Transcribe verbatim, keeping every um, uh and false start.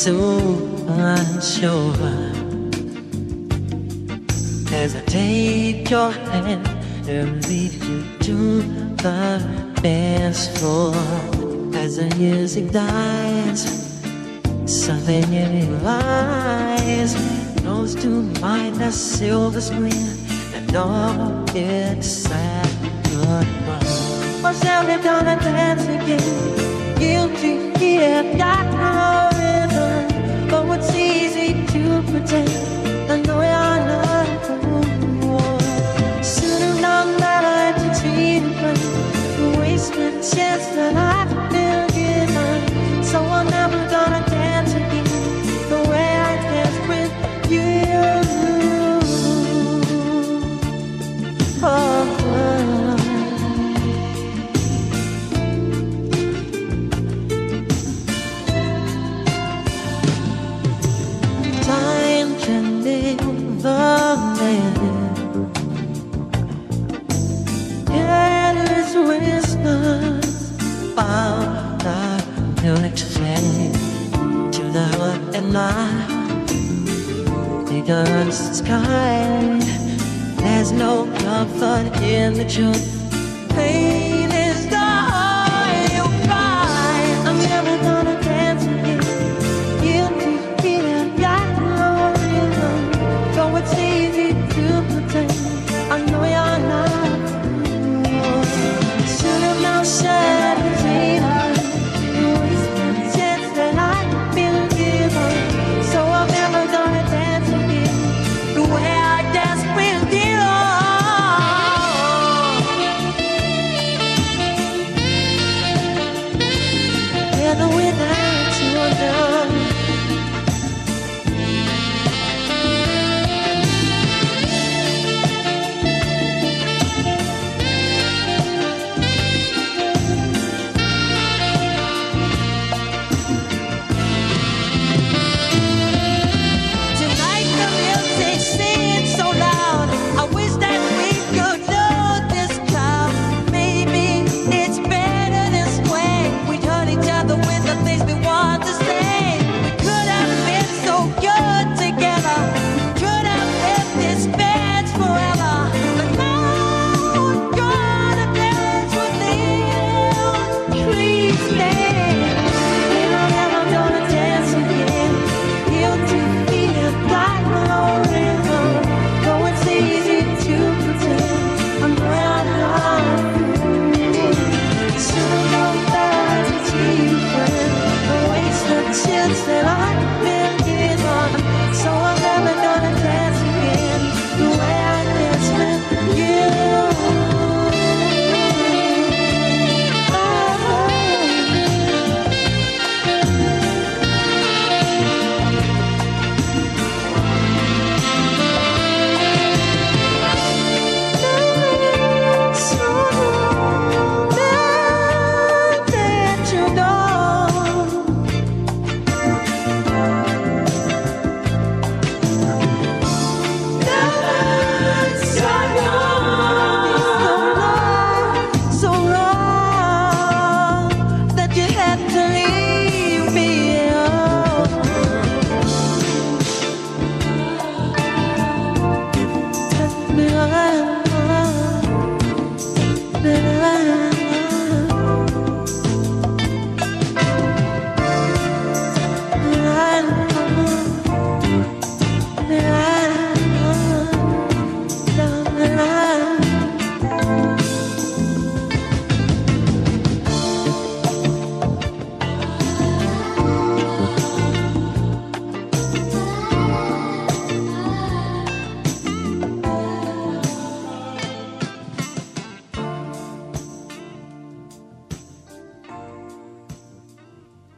so unsure as I take your hand and lead you to the dance floor. As the music dies, something in your eyes knows to mind a silver screen and all it's sad goodbye. For shall we gonna dance again? Guilty here, got no rhythm, but it's easy to pretend. I know you're not the one. Soon enough that I to treat it right, wasted a chance that I feel given. So I'm never gonna dance again the way I danced with you. Oh, oh. Time can never mend. It is wisdom found our unique flame to the heart and mind. Ignorance is kind. There's no comfort in the truth. Hey.